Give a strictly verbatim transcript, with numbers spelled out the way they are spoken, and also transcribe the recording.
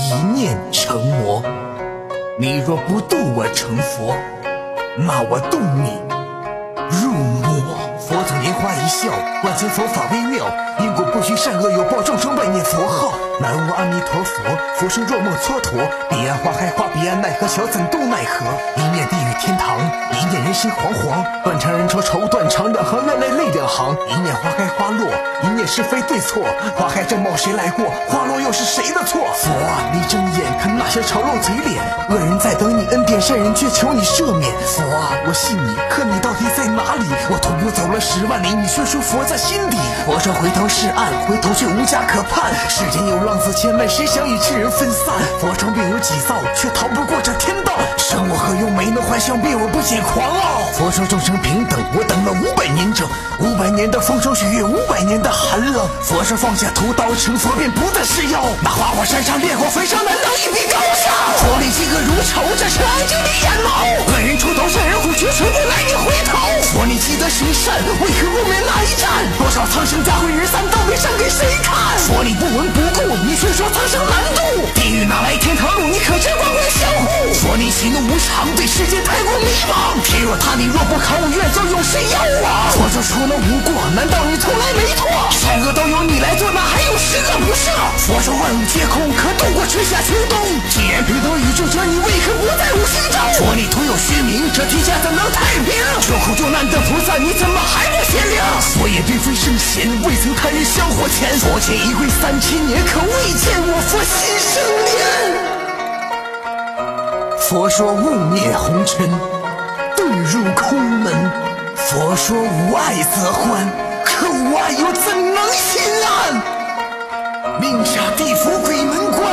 一念成魔。你若不度我成佛，那我度你入魔。佛祖拈花一笑，万千佛法微妙，因果不虚，善恶有报，众生万念佛号。南无阿弥陀佛，佛声若梦蹉跎。彼岸花开花，彼岸奈何桥，怎动奈何？一念地狱天堂，一念人心惶惶。断肠人愁愁断肠，两行泪泪泪两行。一念花开花落，一念是非对错。花开正茂谁来过？花落又是谁的错？佛啊，你睁眼看那些丑陋嘴脸，恶人在等你恩典，善人却求你赦免。佛啊，我信你，可你到底在哪里？我徒步走了十万里，你却说佛在心底。佛说回头是岸，回头却无家可盼。世间有浪子千万，谁想与世人分散？佛称病有几遭，却逃不过这天道。生我何用，没能还相变，我不解狂傲。佛说众生平等，我等了五百年整，五百年的风霜雪月，五百年的寒冷。佛说放下屠刀，成佛便不再是妖。那花果山上烈火焚烧，难道一笔高烧？佛力嫉恶如仇，这是爱情的眼眸。恶人出头，善人虎绝，谁不来你回头？佛你积德行善，为何不免那一战？多少苍生家毁人散，都别上给谁看？佛你不闻不顾，你却说苍生难渡。地狱哪来天堂路？你可知光辉相护？佛你喜怒无常，对世界太过迷茫。天若塌，你若不考，愿做永世妖王。佛说除了无过，难道你从来没错？善恶都由你来做，那还有十恶不赦？佛说万物皆空，可度过春夏秋冬。既然平等宇宙者，你为何不在我心中？佛你徒有虚名，这天下怎能太平？救苦救难的菩萨，你怎么还不显灵？佛也并非圣贤，未曾探日香火前。佛前一跪三千年，可未见我佛心生莲。佛说勿灭红尘，遁入空门。佛说无爱则欢，可无爱又怎能心安？命下地府鬼门关。